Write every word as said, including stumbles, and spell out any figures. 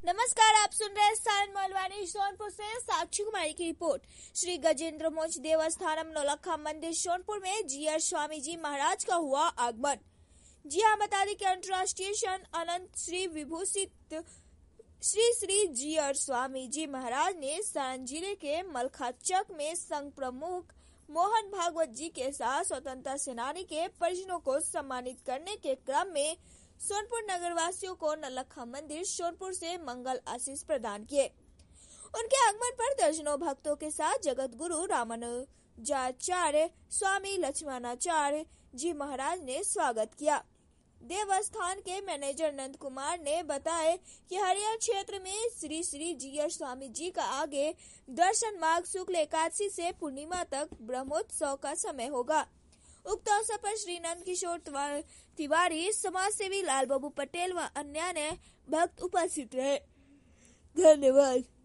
नमस्कार, आप सुन रहे हैं सारण मलवानी सोनपुर से साक्षी कुमारी की रिपोर्ट। श्री गजेंद्र मोक्ष देवस्थानम नौलखा मंदिर सोनपुर में जीआर स्वामी जी महाराज का हुआ आगमन। जी हाँ, बता दें कि अंतर्राष्ट्रीय संत अनंत श्री विभूषित श्री श्री जीआर स्वामी जी महाराज ने सारण जिले के मलखाचक में संघ प्रमुख मोहन भागवत जी के साथ स्वतंत्रता सेनानी के परिजनों को सम्मानित करने के क्रम में सोनपुर नगरवासियों को नौलखा मंदिर सोनपुर से मंगल आशीष प्रदान किए। उनके आगमन पर दर्जनों भक्तों के साथ जगत गुरु रामानुजाचार्य स्वामी लक्ष्मणाचार्य जी महाराज ने स्वागत किया। देवस्थान के मैनेजर नंद कुमार ने बताया कि हरियर क्षेत्र में श्री श्री जीआर स्वामी जी का आगे दर्शन मार्ग शुक्ल एकादशी से पूर्णिमा तक ब्रह्मोत्सव का समय होगा। उक्त अवसर पर श्री नंद किशोर तिवारी, समाज सेवी लाल बाबू पटेल व अन्य भक्त उपस्थित रहे। धन्यवाद।